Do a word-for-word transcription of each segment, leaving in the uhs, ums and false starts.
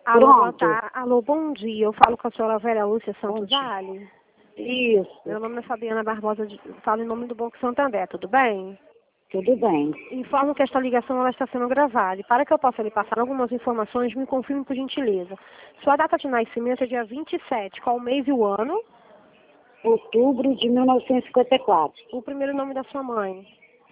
Alô, boa Pronto. tarde. Alô, bom dia. Eu falo com a senhora Vera Lúcia Bom Santos dia. Vale. Isso, Meu nome é Fabiana Barbosa, de, falo em nome do Banco Santander, tudo bem? tudo bem. Informo que esta ligação ela está sendo gravada. E para que eu possa lhe passar algumas informações, me confirme por gentileza. Sua data de nascimento é dia vinte e sete. Qual o mês e o ano? Outubro de mil novecentos e cinquenta e quatro. O primeiro nome da sua mãe.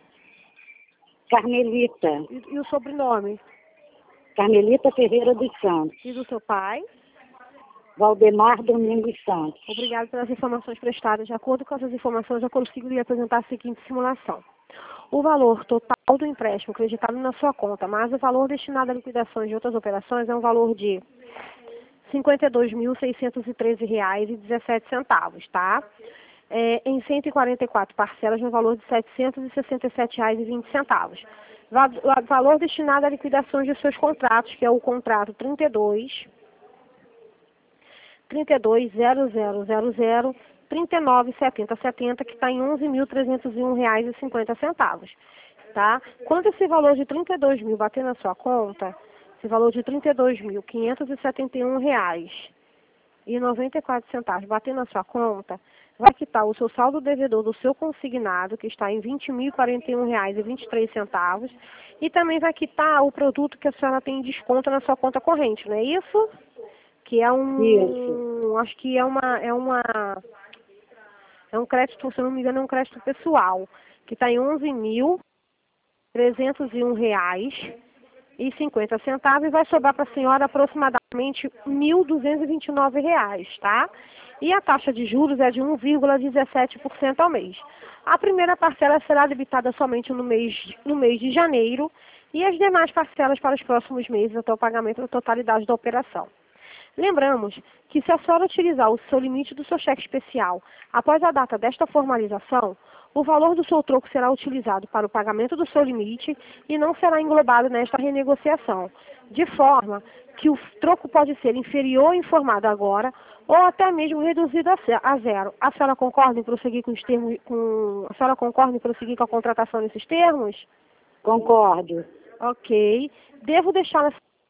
Carmelita. E, e o sobrenome? Carmelita Ferreira dos Santos. E do seu pai? Valdemar Domingos Santos. Obrigado pelas informações prestadas. De acordo com essas informações, eu consigo lhe apresentar a seguinte simulação. O valor total do empréstimo acreditado na sua conta, mais o valor destinado a liquidações de outras operações é um valor de cinquenta e dois mil, seiscentos e treze reais e dezessete centavos, tá? É, em cento e quarenta e quatro parcelas no valor de setecentos e sessenta e sete reais e vinte centavos. Va valor destinado a liquidações de seus contratos, que é o contrato trinta e dois, trinta e dois, zero zero zero zero, trinta e nove, setenta, setenta, que está em onze mil trezentos e um reais e cinquenta centavos, tá? Quando esse valor de trinta e dois mil bater na sua conta, esse valor de trinta e dois mil, quinhentos e setenta e um reais e noventa e quatro centavos bater na sua conta, vai quitar o seu saldo devedor do seu consignado, que está em vinte mil e quarenta e um reais e vinte e três centavos, e também vai quitar o produto que a senhora tem em desconto na sua conta corrente, não é isso? Que é um, Isso. acho que é uma, é uma, é um crédito, se eu não me engano, é um crédito pessoal, que está em onze mil trezentos e um reais e cinquenta centavos e vai sobrar para a senhora aproximadamente mil duzentos e vinte e nove reais, tá? E a taxa de juros é de um vírgula dezessete por cento ao mês. A primeira parcela será debitada somente no mês, no mês de janeiro e as demais parcelas para os próximos meses até o pagamento da totalidade da operação. Lembramos que se a senhora utilizar o seu limite do seu cheque especial após a data desta formalização, o valor do seu troco será utilizado para o pagamento do seu limite e não será englobado nesta renegociação, de forma que o troco pode ser inferior ao informado agora ou até mesmo reduzido a zero. A senhora concorda em prosseguir com os termos, com, a senhora concorda em prosseguir com a contratação nesses termos? Concordo. Ok. Devo deixar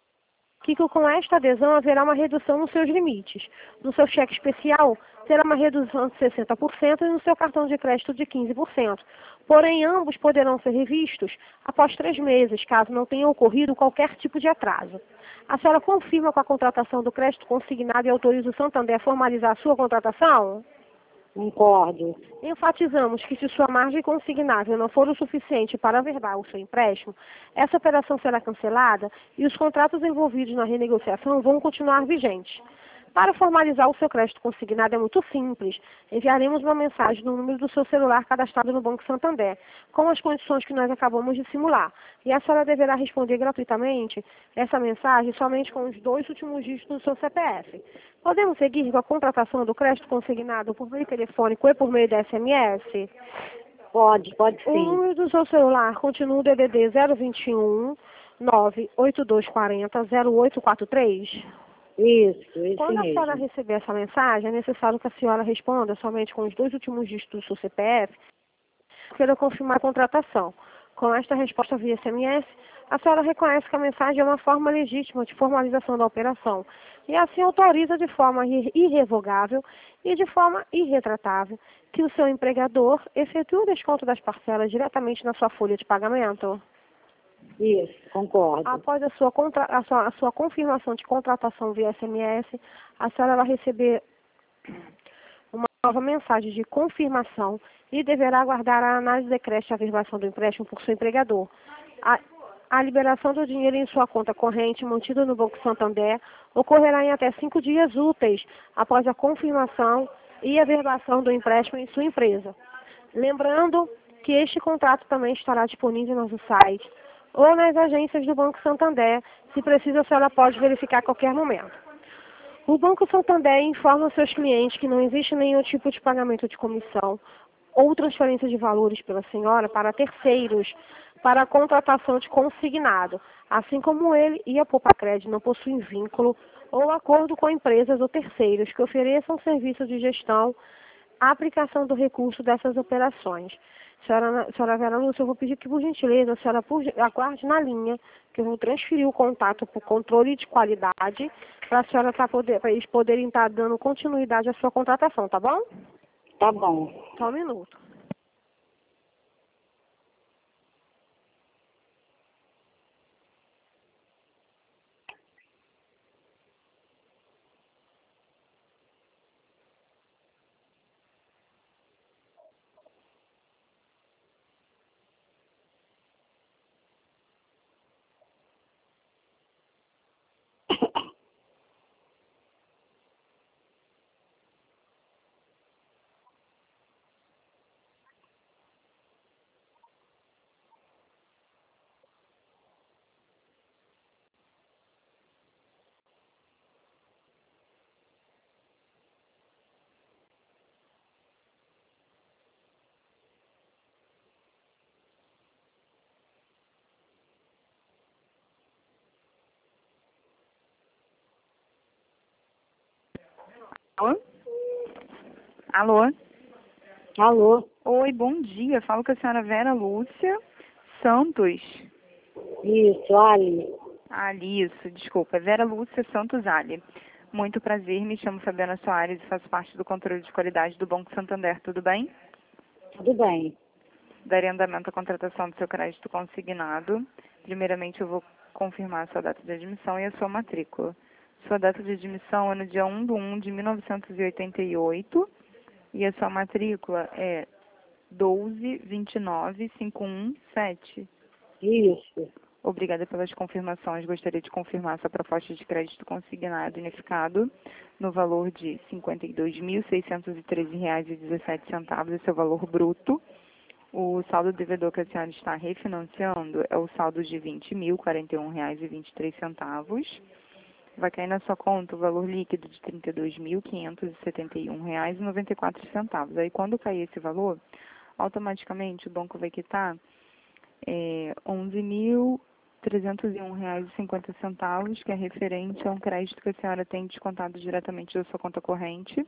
que com esta adesão haverá uma redução nos seus limites. No seu cheque especial, terá uma redução de sessenta por cento e no seu cartão de crédito de quinze por cento. Porém, ambos poderão ser revistos após três meses, caso não tenha ocorrido qualquer tipo de atraso. A senhora confirma com a contratação do crédito consignado e autoriza o Santander a formalizar a sua contratação? Concordo. Enfatizamos que se sua margem consignável não for o suficiente para averbar o seu empréstimo, essa operação será cancelada e os contratos envolvidos na renegociação vão continuar vigentes. Para formalizar o seu crédito consignado é muito simples. Enviaremos uma mensagem no número do seu celular cadastrado no Banco Santander, com as condições que nós acabamos de simular. E a senhora deverá responder gratuitamente essa mensagem somente com os dois últimos dígitos do seu C P F. Podemos seguir com a contratação do crédito consignado por meio telefônico e por meio da S M S? Pode, pode O sim. número do seu celular continua o D D D zero vinte e um, nove oito dois quatro zero, zero oito quatro três? Isso, isso Quando a senhora mesmo. receber essa mensagem, é necessário que a senhora responda somente com os dois últimos dígitos do seu C P F para confirmar a contratação. Com esta resposta via S M S, a senhora reconhece que a mensagem é uma forma legítima de formalização da operação e assim autoriza de forma irrevogável e de forma irretratável que o seu empregador efetue o desconto das parcelas diretamente na sua folha de pagamento. Isso, concordo. Após a sua, contra, a, sua, a sua confirmação de contratação via S M S, a senhora vai receber uma nova mensagem de confirmação e deverá aguardar a análise de crédito e averbação do empréstimo por seu empregador. A, a liberação do dinheiro em sua conta corrente, mantida no Banco Santander, ocorrerá em até cinco dias úteis após a confirmação e averbação do empréstimo em sua empresa. Lembrando que este contrato também estará disponível no nosso site ou nas agências do Banco Santander. Se precisa, a senhora pode verificar a qualquer momento. O Banco Santander informa aos seus clientes que não existe nenhum tipo de pagamento de comissão ou transferência de valores pela senhora para terceiros para a contratação de consignado, assim como ele e a Poupa-Crédito não possuem vínculo ou acordo com empresas ou terceiros que ofereçam serviço de gestão, a aplicação do recurso dessas operações. Senhora, senhora Vera Lúcia, eu vou pedir que, por gentileza, a senhora por, aguarde na linha, que eu vou transferir o contato para o controle de qualidade, para a senhora tá poder, para eles poderem estar dando continuidade à sua contratação, tá bom? Tá bom. Só um minuto. Alô? Alô? Alô? Oi, bom dia. Falo com a senhora Vera Lúcia Santos. Isso, Ali. Ali, isso, desculpa. Vera Lúcia Santos Ali. Muito prazer, me chamo Fabiana Soares e faço parte do controle de qualidade do Banco Santander, tudo bem? Tudo bem. Darei andamento à contratação do seu crédito consignado. Primeiramente, eu vou confirmar a sua data de admissão e a sua matrícula. Sua data de admissão é no dia um de um de mil novecentos e oitenta e oito e a sua matrícula é doze vinte e nove cinco um sete. Isso. Obrigada pelas confirmações. Gostaria de confirmar sua proposta de crédito consignado unificado no valor de cinquenta e dois mil seiscentos e treze reais e dezessete centavos, esse é o valor bruto. O saldo devedor que a senhora está refinanciando é o saldo de vinte mil quarenta e um reais e vinte e três centavos. Vai cair na sua conta o valor líquido de trinta e dois mil quinhentos e setenta e um reais e noventa e quatro centavos. Aí, quando cair esse valor, automaticamente o banco vai quitar é, onze mil trezentos e um reais e cinquenta centavos, que é referente a um crédito que a senhora tem descontado diretamente da sua conta corrente.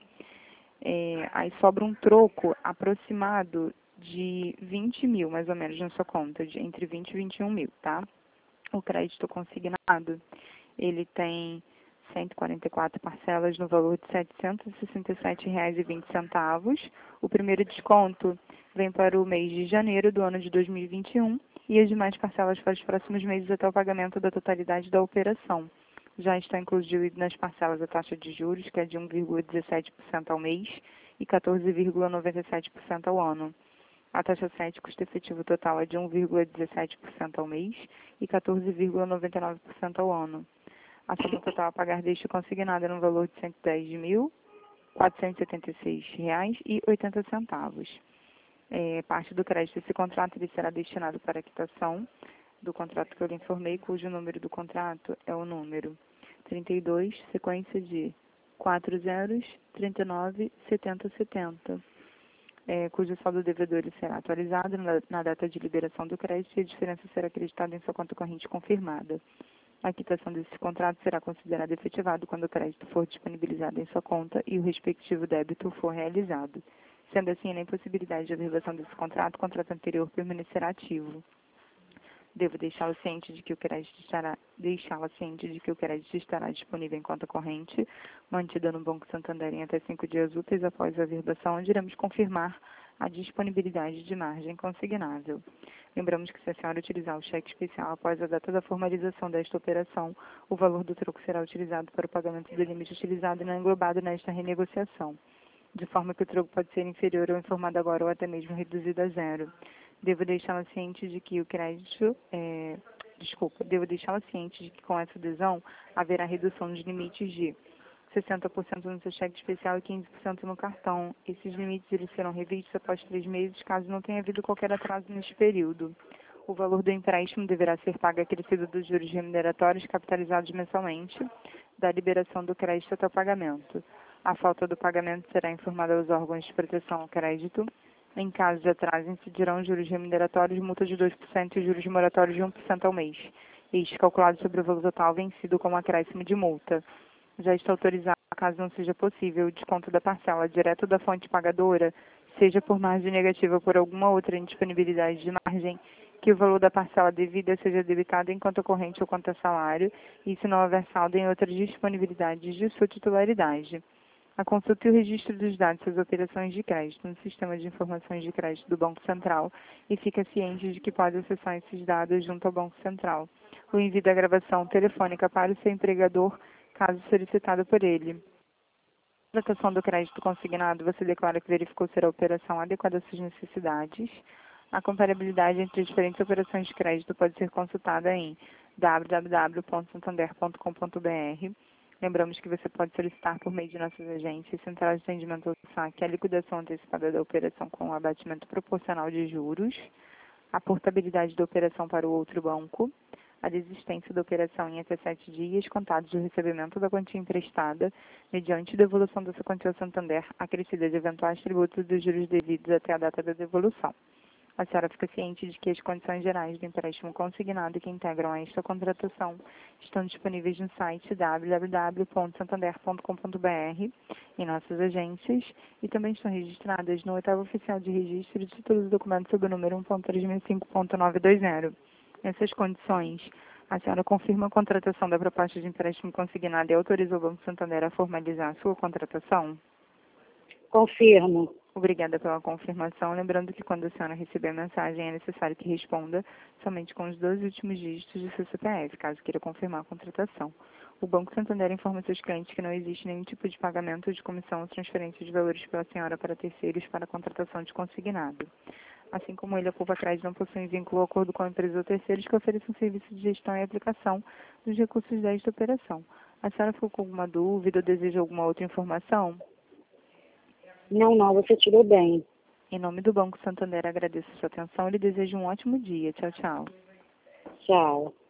É, aí sobra um troco aproximado de vinte mil, mais ou menos, na sua conta, de entre vinte e vinte e um mil, tá? O crédito consignado, ele tem cento e quarenta e quatro parcelas no valor de setecentos e sessenta e sete reais e vinte centavos. O primeiro desconto vem para o mês de janeiro do ano de dois mil e vinte e um e as demais parcelas para os próximos meses até o pagamento da totalidade da operação. Já está incluído nas parcelas a taxa de juros, que é de um vírgula dezessete por cento ao mês e quatorze vírgula noventa e sete por cento ao ano. A taxa sete, custo efetivo total, é de um vírgula dezessete por cento ao mês e quatorze vírgula noventa e nove por cento ao ano. A soma total a pagar deste consignado é no valor de cento e dez mil quatrocentos e setenta e seis reais e oitenta centavos. É, parte do crédito desse contrato ele será destinado para a quitação do contrato que eu lhe informei, cujo número do contrato é o número trinta e dois, sequência de quatro zeros, trinta e nove, setenta, setenta. É, cujo saldo devedor ele será atualizado na, na data de liberação do crédito e a diferença será acreditada em sua conta corrente confirmada. A quitação desse contrato será considerada efetivado quando o crédito for disponibilizado em sua conta e o respectivo débito for realizado. Sendo assim, na impossibilidade de averbação desse contrato, o contrato anterior permanecerá ativo. Devo deixá-la ciente de que o crédito estará deixá-la ciente de que o crédito estará disponível em conta corrente, mantida no Banco Santander em até cinco dias úteis após a averbação, onde iremos confirmar a disponibilidade de margem consignável. Lembramos que se a senhora utilizar o cheque especial após a data da formalização desta operação, o valor do troco será utilizado para o pagamento do limite utilizado e não englobado nesta renegociação, de forma que o troco pode ser inferior ao informado agora ou até mesmo reduzido a zero. Devo deixá-la ciente de que o crédito, é, desculpa, devo deixá-la ciente de que com essa adesão haverá redução dos limites de sessenta por cento no seu cheque especial e quinze por cento no cartão. Esses limites eles serão revistos após três meses, caso não tenha havido qualquer atraso neste período. O valor do empréstimo deverá ser pago acrescido dos juros remuneratórios capitalizados mensalmente da liberação do crédito até o pagamento. A falta do pagamento será informada aos órgãos de proteção ao crédito. Em caso de atraso, incidirão juros remuneratórios, multa de dois por cento e juros moratórios de um por cento ao mês. Este calculado sobre o valor total vencido como acréscimo de multa. Já está autorizado, caso não seja possível, o desconto da parcela direto da fonte pagadora, seja por margem negativa ou por alguma outra indisponibilidade de margem, que o valor da parcela devida seja debitado em conta corrente ou conta salário, e se não houver saldo em outras disponibilidades de sua titularidade. A consulta e o registro dos dados das operações de crédito no Sistema de Informações de Crédito do Banco Central e fica ciente de que pode acessar esses dados junto ao Banco Central. O envio da gravação telefônica para o seu empregador, caso solicitado por ele. Na tratação do crédito consignado, você declara que verificou ser a operação adequada às suas necessidades. A comparabilidade entre as diferentes operações de crédito pode ser consultada em w w w ponto santander ponto com ponto b r. Lembramos que você pode solicitar por meio de nossas agências, centrais de atendimento ao S A C, a liquidação antecipada da operação com o abatimento proporcional de juros, a portabilidade da operação para o outro banco, a desistência da operação em até sete dias, contados do recebimento da quantia emprestada, mediante devolução dessa quantia ao Santander, acrescida de eventuais tributos dos juros devidos até a data da devolução. A senhora fica ciente de que as condições gerais do empréstimo consignado que integram a esta contratação estão disponíveis no site w w w ponto santander ponto com ponto b r, em nossas agências, e também estão registradas no oitavo oficial de registro de títulos e documentos sob o número um ponto três mil e cinco ponto novecentos e vinte. Nessas condições, a senhora confirma a contratação da proposta de empréstimo consignado e autoriza o Banco Santander a formalizar a sua contratação? Confirmo. Obrigada pela confirmação. Lembrando que quando a senhora receber a mensagem, é necessário que responda somente com os dois últimos dígitos do seu C P F, caso queira confirmar a contratação. O Banco Santander informa seus clientes que não existe nenhum tipo de pagamento de comissão ou transferência de valores pela senhora para terceiros para a contratação de consignado. Assim como ele, a Poupa Crédito não possui vínculo ou acordo com a empresa ou terceiros que ofereçam serviço de gestão e aplicação dos recursos desta operação. A senhora ficou com alguma dúvida ou deseja alguma outra informação? Não, não, você tirou bem. Em nome do Banco Santander, agradeço a sua atenção e lhe desejo um ótimo dia. Tchau, tchau. Tchau.